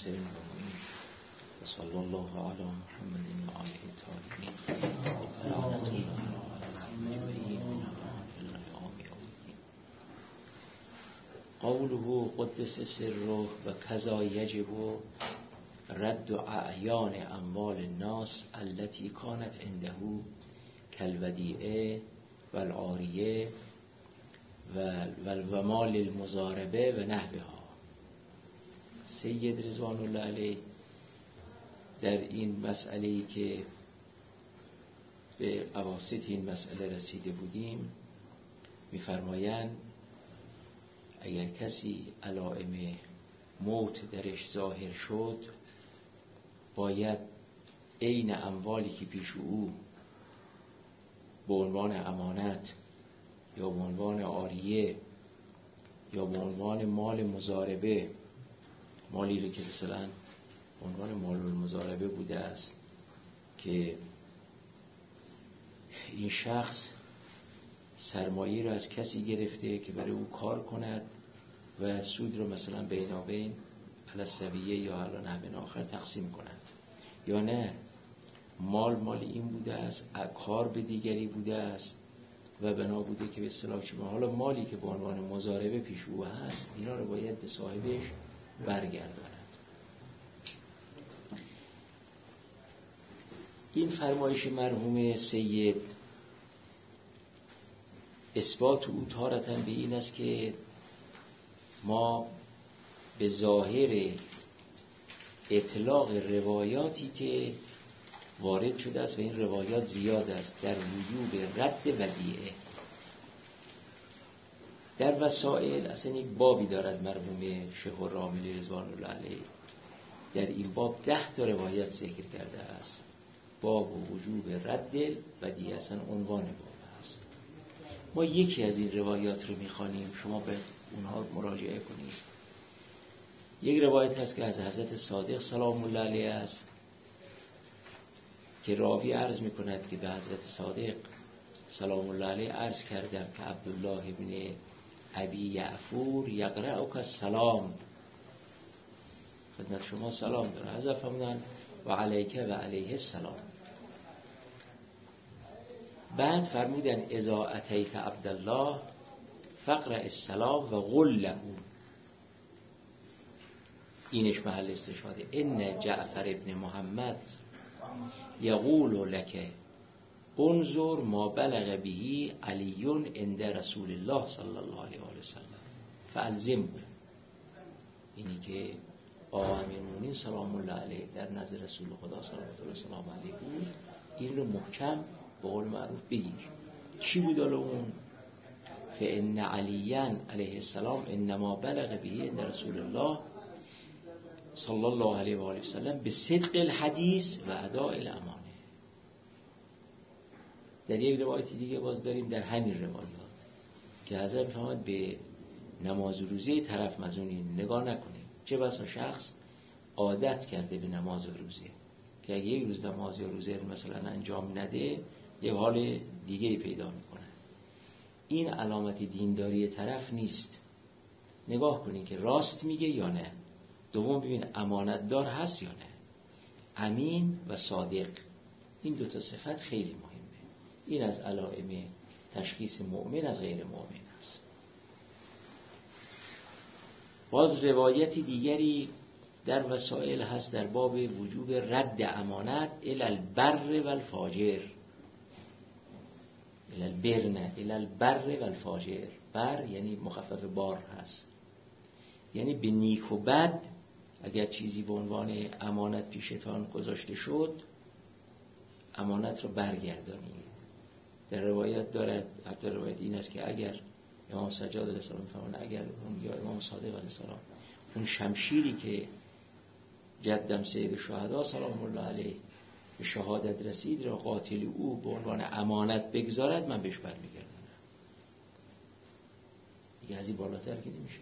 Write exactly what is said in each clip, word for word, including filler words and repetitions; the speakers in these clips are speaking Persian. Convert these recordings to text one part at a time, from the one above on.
المرسلین و صلی الله علی محمد و آله الطاهرین و لعنت الله علی اجمعین من قوله قدس سره و کذا یجب رد اعیان اموال الناس التي كانت عنده کالودیعه و العاریه و مال المضاربه و نحوها. سید رضوان الله علیه در این مسئله‌ای که به اواسط این مسئله رسیده بودیم می‌فرمایند اگر کسی علائم موت درش ظاهر شد باید عین اموالی که پیش او به عنوان امانت یا به عنوان عاریه یا به عنوان مال مضاربه، مالی رو که مثلا عنوان مال المضاربه بوده است که این شخص سرمایه رو از کسی گرفته که برای او کار کند و سود رو مثلا بینابین علی السویه یا علی نحو آخر تقسیم کند، یا نه مال مال این بوده است، کار به دیگری بوده است و بنا بوده که به اصطلاح چه حالا مالی که به عنوان مضاربه پیش او هست اینا رو باید به صاحبش برگرداند. این فرمایش مرحوم سید اثبات او تارتاً به این است که ما به ظاهر اطلاق روایاتی که وارد شده است و این روایات زیاد است در وجوب رد ودیعه در وسائل، اصلا یک بابی دارد مرحوم شیخ الراملی رضوان الله علیه در این باب ده تا روایت ذکر کرده است. باب وجوب رد ودیعه اصلا عنوان باب است. ما یکی از این روایات رو میخوانیم، شما به اونها مراجعه کنید. یک روایت هست که از حضرت صادق سلام الله علیه است که راوی عرض میکند که به حضرت صادق سلام الله علیه عرض کردم که عبدالله ابن ابی یعفور یقرأک السلام، خدمت شما سلام داره. حضرت فرمودند و علیک و علیه السلام. بعد فرمودن اذا اتیت عبدالله فقرأ السلام و قل له، اینش محل استشهاده، ان جعفر ابن محمد یقول لک انظر ما بلغ به علی عند رسول الله صلی الله علیه و سلم فالزمه. اینی که آقا امیرالمومنین سلام الله علیه در نزد رسول خدا صلوات الله سلام علیه بود، این رو محکم به قول معروف بگیر. چی بود اون؟ فان علیاً علیه السلام انما بلغ به عند رسول الله صلی الله علیه و آله و سلم به صدق الحدیث و اداء الامانه. در یک روایت دیگه باز داریم در همین روایات که حضرت فرمود به نماز روزه طرف مزونی نگاه نکنیم. چه بسا شخص عادت کرده به نماز روزه که اگه یک روز نماز یا روزه مثلا انجام نده یک حال دیگه پیدا میکنه. این علامت دینداری طرف نیست. نگاه کنین که راست میگه یا نه. دوم ببین امانت دار هست یا نه. امین و صادق، این دوتا صفت خیلی مهمه. این از علائم تشخیص مؤمن از غیر مؤمن است. باز روایتی دیگری در وسائل هست در باب وجوب رد امانت الی البر و الفاجر. الی البر نه الی البر و الفاجر. بر یعنی مخفف بار هست، یعنی به نیک و بد اگر چیزی به عنوان امانت پیشتان گذاشته شد امانت رو برگردانید. در روایت دارد، حتی روایت این است که اگر امام سجاد علیه السلام فرمودند اگر اون یا امام صادق علیه السلام اون شمشیری که جدم سید شهدا سلام الله علیه به شهادت رسید را قاتل او به عنوان امانت بگذارد من بهش برمیگردم. دیگه از این بالاتر که نمیشه.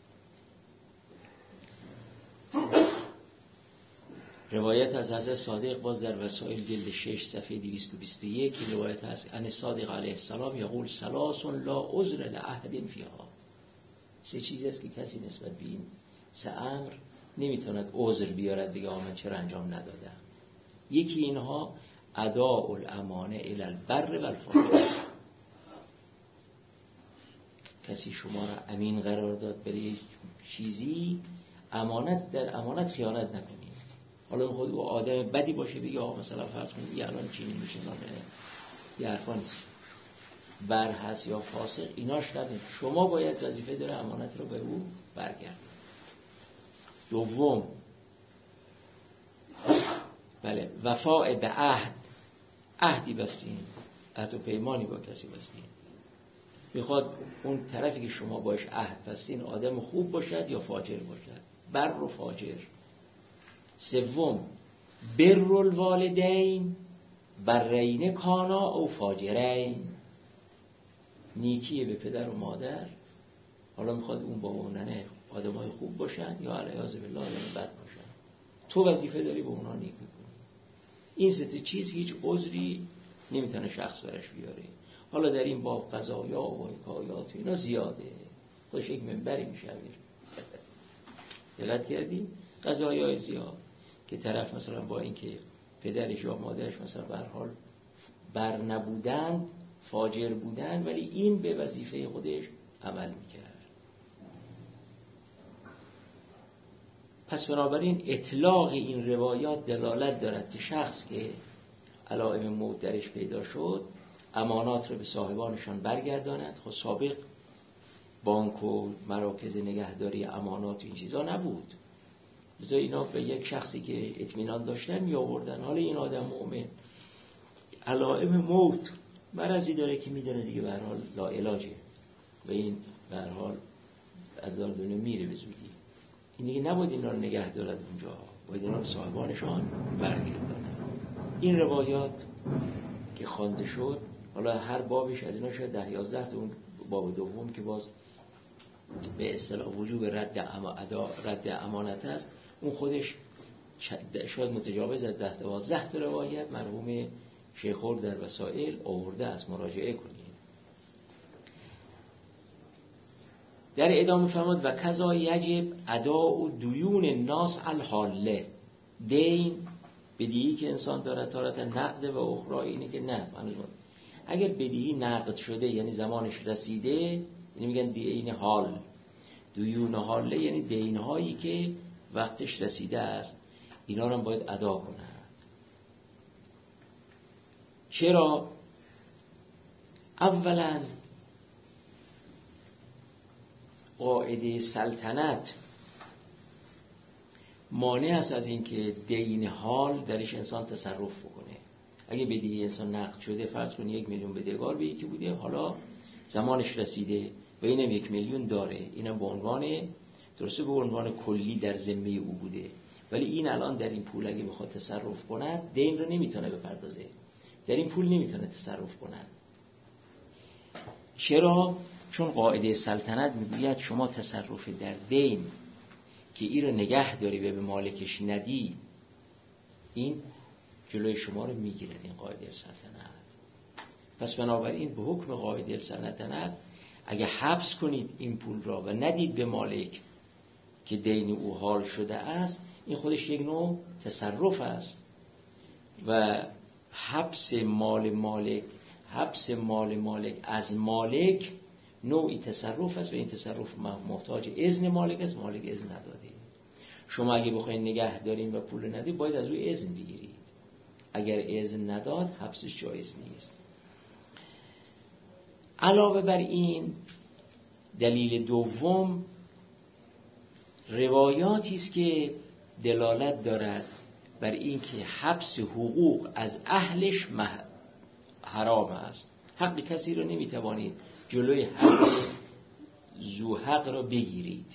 روایت از حضرت صادق باز در وسائل جلد شش صفحه دویست و بیست و یک روایت هست ان صادق علیه السلام یقول ثلاث لا عذر لاحد فیها. سه چیز است که کسی نسبت به این سه امر نمیتوند عذر بیارد بگه آقا من چرا انجام ندادم. یکی اینها اداء الامانه الی البر و الفاجر. کسی شما را امین قرار داد برای چیزی، امانت در امانت خیانت نکنید. حالا خود او آدم بدی باشه بگه آقا مثلا فرض کنید یه الان چینی میشه نامه یه حرفا نیست، بر هست یا فاسق ایناش ندید. شما باید وظیفه داره امانت رو به او برگردید. دوم بله وفاء به عهد. عهدی بستین، عهد و پیمانی با کسی بستین، میخواد اون طرفی که شما باش عهد بستین آدم خوب باشد یا فاجر باشد، بر و فاجر. سوم بر الوالدین برین کانا او فاجرین. نیکی به پدر و مادر، حالا میخواد اون با اوننه آدمای خوب باشن یا علیاذ بالله آدم بد باشن، تو وظیفه داری به اونا نیکی کنی. این سه تا چیز هیچ عذری نمیتونه شخص برش بیاره. حالا در این باب قضایا و حکایات اینا زیاده، خودش یک منبری میشه. دقت کردیم قضایای زیاد که طرف مثلا با اینکه پدرش یا مادرش مثلا به هر حال بر نبودند، فاجر بودند، ولی این به وظیفه خودش عمل میکرد. پس بنابراین اطلاق این روایات دلالت دارد که شخص که علائم موت درش پیدا شد امانات رو به صاحبانشان برگرداند. خب سابق بانک و مراکز نگهداری امانات و این چیزا نبود، لذا اینا به یک شخصی که اطمینان داشتن می آوردن. حالا این آدم مؤمن علائم موت مرضی داره که میدونه دیگه به هر حال لا علاجه و این به هر حال از دنیا میره به زودی، این دیگه نباید اینا رو نگه دارد اونجا، باید اینا رو صاحبانشان برگردانند. این روایات که خوانده شد، حالا هر بابش از اینا شاید ده یازده تا، اون باب دوم که باز به اصطلاح وجوب رد ادا رد امانت است، اون خودش شاید متجاوز از ده دوازده تا روایت مرحوم شیخور در وسائل آورده است، مراجعه کنید. در ادامه فرمود و کذا یجب اداء دیون الناس الحاله. دین بدیهی که انسان دارد تارت نقد و اخرى اینه که نه منظور اگر بدیهی نقد شده یعنی زمانش رسیده، یعنی میگن دین حال. دیون حاله یعنی دین هایی که وقتش رسیده است، اینا رو هم باید ادا کنند. چرا؟ اولا قاعده سلطنت مانع است از این که دین حال درش انسان تصرف بکنه. اگه بدهی انسان نقد شده، فرض کن یک میلیون بدهکار به یکی بوده، حالا زمانش رسیده و اینم یک میلیون داره، اینم به عنوان درسته به عنوان کلی در ذمه او بوده، ولی این الان در این پول اگه بخواد تصرف کنه دین رو نمیتونه بپردازه، در این پول نمیتونه تصرف کنه. چرا؟ چون قاعده سلطنت میگوید شما تصرف در دین که این رو نگه داری و به مالکش ندی، این جلوی شما رو میگیره این قاعده سلطنت. پس بنابراین به حکم قاعده سلطنت اگه حبس کنید این پول را و ندید به مالک که دین او حال شده است، این خودش یک نوع تصرف است و حبس مال مالک حبس مال مالک از مالک نوعی تصرف است و این تصرف محتاج اذن مالک است. مالک اذن نداده. شما اگه بخواید نگه دارین و پول ندید باید از او اذن بگیرید، اگر اذن نداد حبسش جایز نیست. علاوه بر این دلیل دوم روایاتی است که دلالت دارد بر این که حبس حقوق از اهلش مح... حرام است. حق کسی رو نمیتوانید جلوی حق ذو حق را بگیرید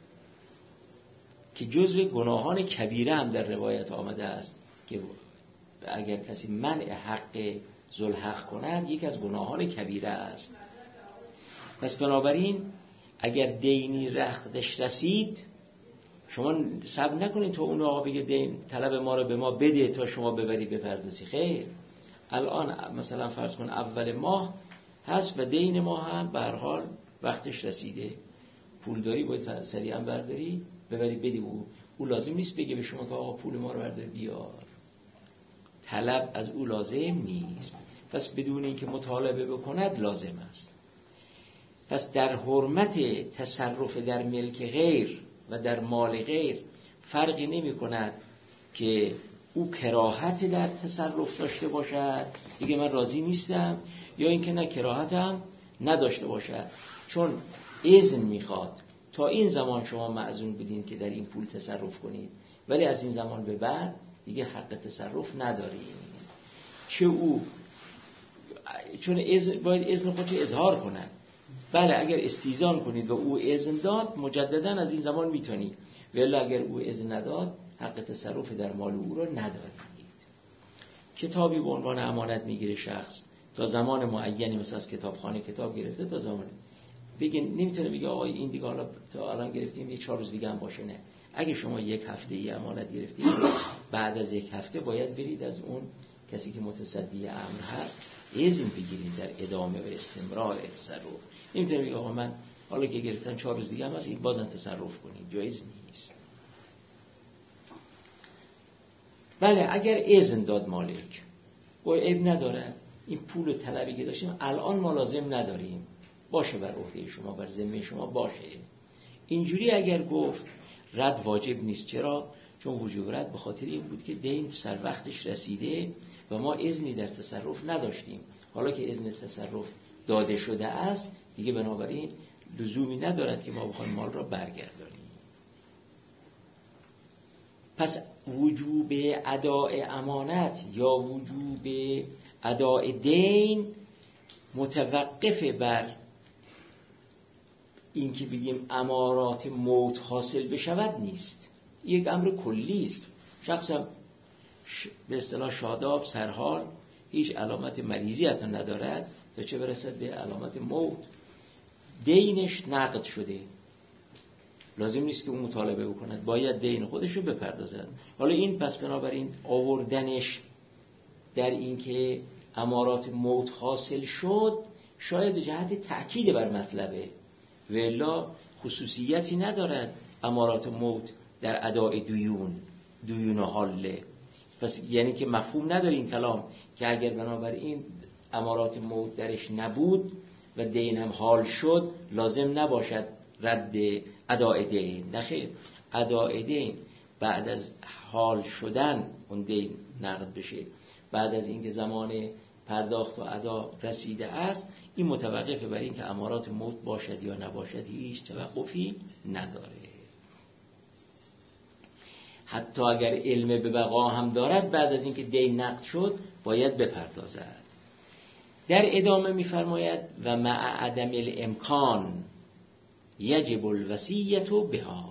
که جزو گناهان کبیره هم در روایت آمده است که اگر کسی منع حق ذو الحق کند یک از گناهان کبیره است. پس بنابراین اگر دینی رختش رسید شما صبر نکنید تا اون آقا بگه دین طلب ما رو به ما بده تا شما ببری بپردازی. خیر، الان مثلا فرض کن اول ماه هست و دین ما هم به هر حال وقتش رسیده، پول داری باید سریعا برداری ببری بدی او. او لازم نیست بگه به شما که آقا پول ما رو بردار بیار. طلب از او لازم نیست. پس بدون اینکه مطالبه بکند لازم است. پس در حرمت تصرف در ملک غیر و در مال غیر فرقی نمی کند که او کراهت در تصرف داشته باشد، دیگه من راضی نیستم، یا اینکه نه کراهتم نداشته باشد، چون اذن میخواد. تا این زمان شما معذون بودین که در این پول تصرف کنید، ولی از این زمان به بعد دیگه حق تصرف ندارید. چه او چون اذن باید اذن خودش اظهار کنند. بله اگر استیزان کنید و او اذن داد مجددا از این زمان میتونید، ولی اگر او اذن نداد حق تصرف در مال او رو ندارید. کتابی به عنوان امانت میگیره شخص تا زمان معینی، مثلا از کتابخانه کتاب گرفته تا زمان بگه، نمیتونه بگه آقای این دیگه حالا تا الان گرفتیم یک چهار روز دیگه هم باشه. نه، اگه شما یک هفته ای امانت گرفتید، بعد از یک هفته باید برید از اون کسی که متصدی امر هست اذن بگیرید در ادامه و استمرار تصرف. نمیتونه بگه آقا من حالا که گرفتن چهار روز دیگه هم هست این بازم تصرف کنید، جایز نیست. بله اگر اذن داد مالک و عیب نداره، این پول طلبی که داشتیم الان ما لازم نداریم، باشه بر عهده شما، بر ذمه شما باشه. اینجوری اگر گفت رد واجب نیست. چرا؟ چون وجوب رد به خاطر این بود که دین سر وقتش رسیده و ما اذنی در تصرف نداشتیم. حالا که اذن تصرف داده شده است دیگه بنابراین لزومی ندارد که ما بخوایم مال را برگردانیم. پس وجوب اداء امانت یا وجوب اداء دین متوقف بر این که بگیم امارات موت حاصل بشود نیست. یک امر کلی است. شخص به اصطلاح شاداب سرحال هیچ علامت مریضی حتی ندارد تا چه برسد به علامت موت، دینش نقد شده، لازم نیست که اون مطالبه بکند، باید دین خودش رو بپردازد. حالا این پس بنابراین آوردنش در این که امارات موت حاصل شد شاید جهت تأکید بر مطلبه، و الا خصوصیتی ندارد امارات موت در اداء دیون دیون حاله. پس یعنی که مفهوم نداره این کلام که اگر بنابراین امارات موت درش نبود و دین هم حال شد لازم نباشد رد اداء دین. نخیر، اداء دین بعد از حال شدن اون دین نقد بشه، بعد از اینکه زمان پرداخت و ادا رسیده است، این متوقفه بر این که امارات موت باشد یا نباشد، هیچ توقفی نداره. حتی اگر علم به بقا هم دارد بعد از اینکه دین نقد شد باید بپردازد. در ادامه می‌فرماید و مع عدم الامکان یجب الوصیة بها.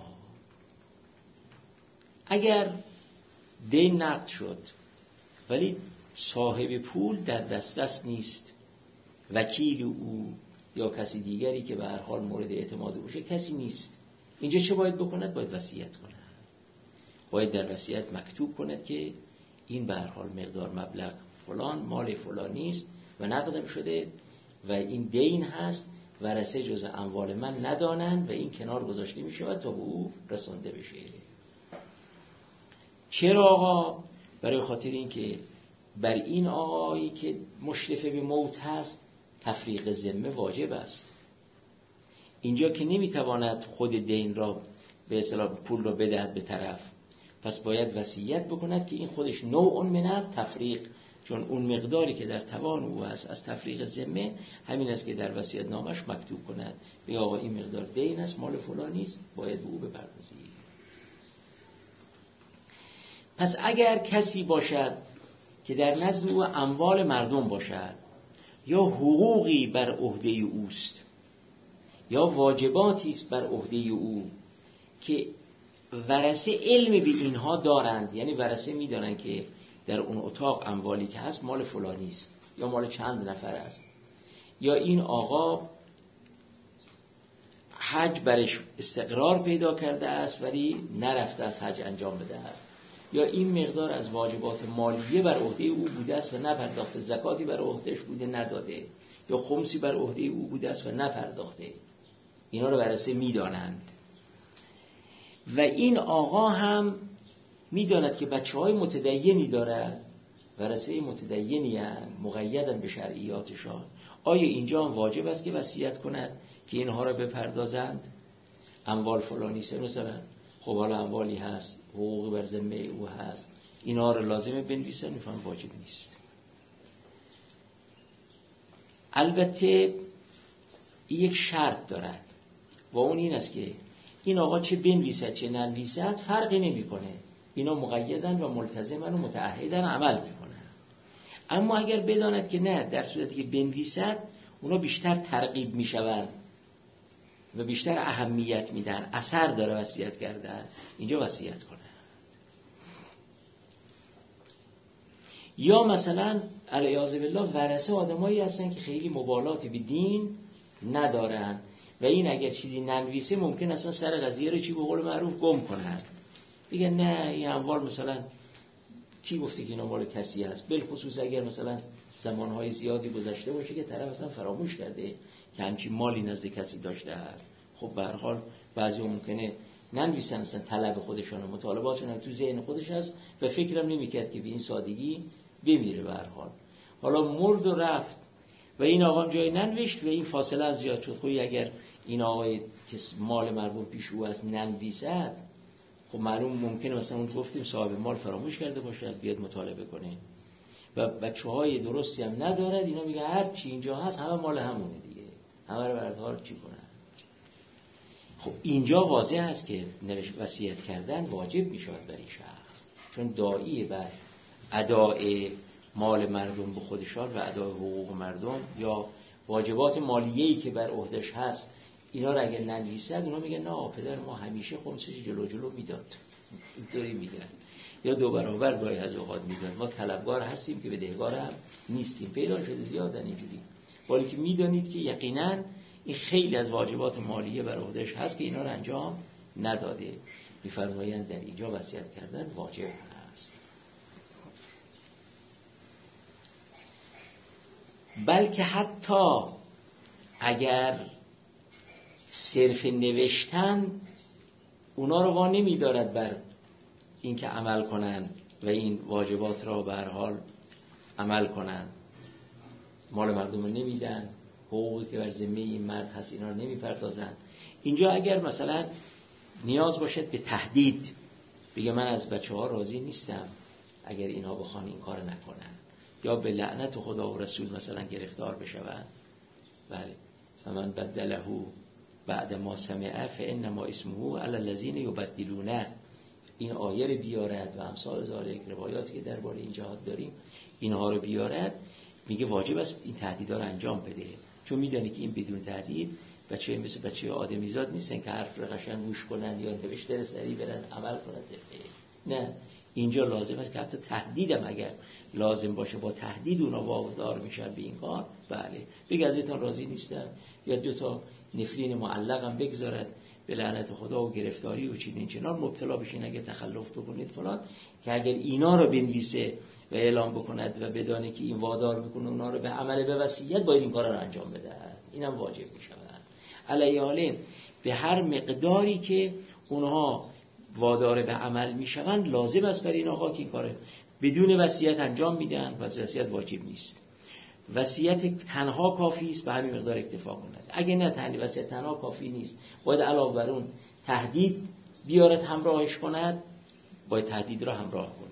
اگر دین نقد شد ولی صاحب پول در دست دست نیست، وکیل او یا کسی دیگری که به هر حال مورد اعتماد باشه کسی نیست، اینجا چه باید بکند؟ باید وصیت کند. باید در وصیت مکتوب کند که این به هر حال مقدار مبلغ فلان مال فلانی است و نقدم شده و این دین هست، ورثه جز اموال من ندانند و این کنار گذاشته می شود تا به او رسانده بشه. چرا آقا؟ برای خاطر این که بر این آقایی که مشرف به موت هست تفریق ذمه واجب است. اینجا که نمیتواند خود دین را به اصطلاح پول را بدهد به طرف، پس باید وصیت بکند که این خودش نوع من تفریق، چون اون مقداری که در توان او هست از تفریق ذمه همین است که در وصیت نامش مکتوب کند به آقا این مقدار دین است، مال فلانی است، باید به او بپردازی. پس اگر کسی باشد که در نزد او اموال مردم باشد یا حقوقی بر عهده اوست یا واجباتی است بر عهده او که ورثه علم به اینها دارند، یعنی ورثه میدانند که در اون اتاق اموالی که هست مال فلانی است یا مال چند نفر است، یا این آقا حج برش استقرار پیدا کرده است ولی نرفته از حج انجام بدهد، یا این مقدار از واجبات مالیه بر عهده او بوده است و نپرداخته، زکاتی بر عهدهش بوده نداده، یا خمسی بر عهده او بوده است و نپرداخته، اینا رو ورثه میدانند. و این آقا هم میداند که بچه های متدینی دارد، ورثه متدینی هستند، مقیدن به شرعیاتشان. آیا اینجا هم واجب است که وصیت کند که اینها را بپردازند؟ اموال فلانی سه مثلا، خب حالا اموالی هست، حقوق بر ذمه او هست، اینها را لازمه بنویسن؟ میفهم واجب نیست. البته یک شرط دارد و اون این است که این آقا چه بنویسد چه ننویسد فرقی نمیکنه، اینا مقیدن و ملتزمن و متعهدن عمل میکنن. اما اگر بداند که نه، در صورتی که بنویسد اونا بیشتر ترغیب میشوند و بیشتر اهمیت میدن، اثر داره وصیت کردن، اینجا وصیت کنه. یا مثلا علیاذ بالله ورثه آدمایی هستن که خیلی مبالاتی به دین ندارن و این اگر چیزی ننویسه ممکن اصلا سر قضیه رو چی به قول معروف گم کنن، بگن نه این اموال مثلا کی گفته که این اموال کسی هست، بالخصوص اگر مثلا زمانهای زیادی گذشته باشه که طرف اصلا فراموش کرده که همچین مالی نزد کسی داشته است. خب به هر حال بعضی ممکنه ننویسن، اصلا طلب خودشون و مطالباتشون هم تو ذهن خودش هست و فکرم نمیکرد که به این سادگی بمیره. به هر حال حالا مرد و رفت و این آقا جای ننوشت و این فاصله هم زیاد شد. خب اگر این آقای که مال مردم پیش او است ننویسد، خب معلوم ممکنه مثلا اون گفتیم صاحب مال فراموش کرده باشد بیاد مطالبه کنه و بچه‌های درستی هم ندارد، اینا میگه هر چی اینجا هست همه مال همونه دیگه، همه رو بردار چی کنن. خب اینجا واضح است که وصیت کردن واجب میشود برای شخص، چون داعی بر اداء مال مردم به خودشان و اداء حقوق مردم یا واجبات مالیه‌ای که بر عهده‌اش هست اینا رو اگر ننویسد، اونا میگن نه پدر ما همیشه خمسش جلو جلو میداد، اینطوری میگن، یا دو برابر گاهی از اوقات میدن، ما طلبکار هستیم که بدهکار هم نیستیم. پیدا شده زیادن اینجوری، ولی که میدانید که یقینا این خیلی از واجبات مالیه بر عهده‌اش هست که اینا رو انجام نداده. میفرمایند در اینجا وصیت کردن واجب هست. بلکه حتی اگر صرف نوشتن اونا رو وا نمی‌دارد بر این که عمل کنن و این واجبات را به هر حال عمل کنن، مال مردم رو نمیدن، حقوقی که بر ذمه این مرد هست اینا رو نمیپردازن. اینجا اگر مثلا نیاز باشد به تهدید، بگه من از بچه ها راضی نیستم اگر اینها بخوان این کار نکنن، یا به لعنت خدا و رسول مثلا گرفتار بشوند، بله و من بدله بعد ما سمعه فانما اسمه علی الذین یبدلونه، این آیه رو بیارد و امثال ذالک روایاتی که درباره این جهاد داریم اینها رو بیارد، میگه واجب است این تهدیدها رو انجام بده، چون میدونی که این بدون تهدید بچه مثل بچه آدمیزاد نیستن که حرف رو قشنگ گوش کنن یا نوشته سریع برن عمل کنن. نه، اینجا لازم است که حتی تهدیدم اگر لازم باشه با تهدید اونا وادار میشن به این کار، بله بگه ازتون راضی نیستم، یا دو تا نفرین معلقم بگذارد به لعنت خدا و گرفتاری و چنین چنان مبتلا بشین اگه تخلف بکنید فلان، که اگر اینا رو بنویسه و اعلام بکند و بدانه که این وادار بکنه اونا رو به عمل به وصیت، باید این کارا رو انجام بده، اینم واجب میشه. علیه حالین به هر مقداری که اونها وادار به عمل میشوند لازم است برای این آقا که این کار بدون وصیت انجام میدن، وصیت واجب نیست. وصیت تنها کافی است، به همین مقدار اکتفا کند. اگه نه تنها وصیت تنها کافی نیست، باید علاوه بر اون تهدید بیارد همراهش کند، باید تهدید را همراه کنه.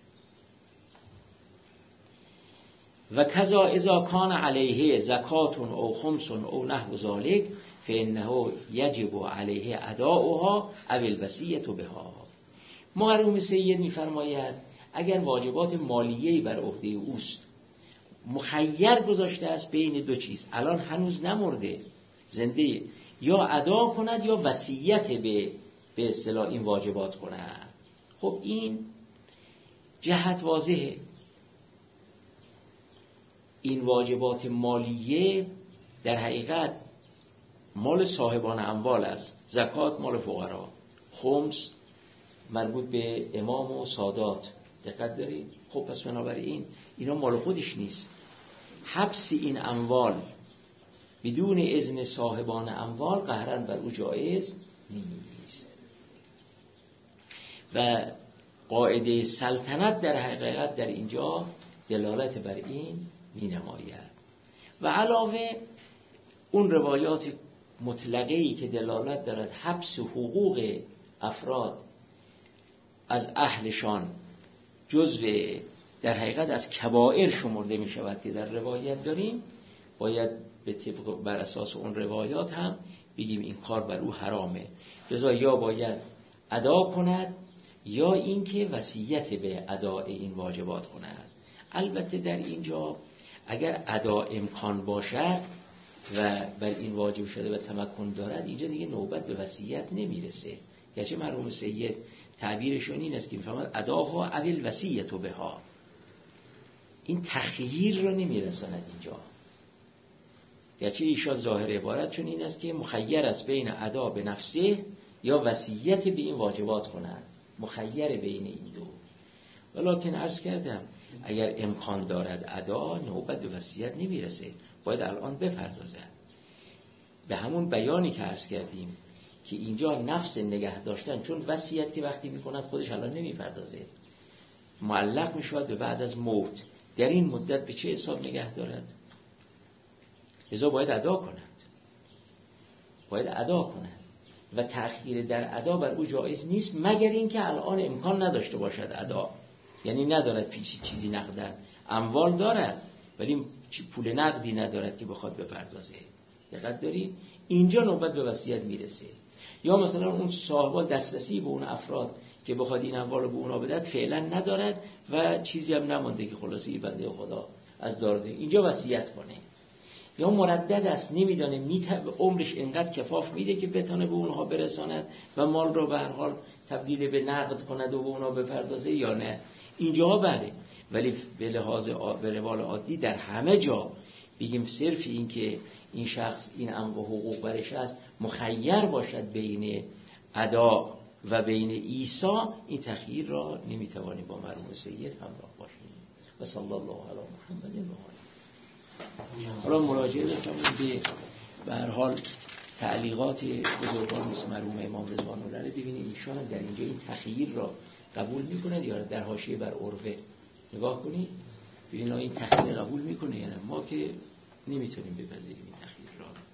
و کذا اذا کان علیه زکات او خمس او نحو ذلک فانه یجب علیه اداؤها او الوصیة بها. مرحوم سید میفرماید اگر واجبات مالیه‌ای بر عهده اوست، مخیر گذاشته است بین دو چیز، الان هنوز نمرده زنده، یا ادا کند یا وصیت به به اصطلاح این واجبات کند. خب این جهت واضحه، این واجبات مالیه در حقیقت مال صاحبان اموال است، زکات مال فقرا، خمس مربوط به امام و سادات، دقت دارید؟ خب پس بنابراین اینا مال خودش نیست. حبس این اموال بدون اذن صاحبان اموال قهرن بر او جایز نیست. و قاعده سلطنت در حقیقت در اینجا دلالت بر این می نماید. و علاوه اون روایات مطلقه‌ای که دلالت دارد حبس حقوق افراد از اهلشان جزو در حقیقت از کبائر شمرده می شود که در روایت داریم، باید به طبق بر اساس اون روایات هم بگیم این کار بر او حرامه، لذا یا باید ادا کند یا اینکه وصیت به ادای این واجبات کند. البته در اینجا اگر ادا امکان باشد و بر این واجب شده و تمکن دارد، اینجا دیگه نوبت به وصیت نمیرسه. گرچه مرحوم سید تعبیرشون این است که میفهمد اداها اول وصیت بها، این تخییر رو نمیرساند اینجا. گرچه ایشان ظاهر عبارت چون این است که مخیر است بین ادا به نفسه یا وصیت به این واجبات کند، مخیر بین این دو. ولکن عرض کردم اگر امکان دارد ادا، نوبت به وصیت نمیرسه، باید الان بپردازد. به همون بیانی که عرض کردیم که اینجا نفس نگه داشتن، چون وصیت که وقتی میکند خودش الان نمیپردازه، معلق میشود به بعد از موت، در این مدت به چه حساب نگه دارد؟ لذا باید ادا کند، باید ادا کند و تأخیر در ادا بر او جایز نیست، مگر اینکه الان امکان نداشته باشد ادا، یعنی ندارد پیشی چیزی نقدن، اموال دارد ولی پول نقدی ندارد که بخواد بپردازه. دقت دارید؟ اینجا نوبت به وصیت میرسه. یا مثلا اون صاحب دسترسی به اون افراد که بخواد این اموال رو به اونا بدهد فعلا ندارد و چیزی هم نمانده که خلاصی بنده خدا از دارده، اینجا وصیت کنه. یا مردد است، نمیدانه میتونه عمرش اینقدر کفاف میده که بتونه به اونها برساند و مال رو به هر حال تبدیل به نقد کند و به اونها بپردازه یا نه، اینجا بله. ولی به لحاظ به روال عادی در همه جا بگیم صرف این که این شخص این انواع حقوق برش است مخیر باشد بین ادا و بین ایسا، این تخییر را نمیتوانیم با مرحوم سید همراه باشیم. و صلی الله علی محمد و آله. حالا مراجعه داشتم به به هر حال تعلیقات بزرگان مثل مرحوم امام رضوان الله ببینید ایشان در اینجا این تخییر را قبول میکنند یا در حاشیه بر عرفه نگاه کنید ببینید این تخییر قبول میکنه یا نه. ما که نمیتونیم بپذیریم این تخییر را.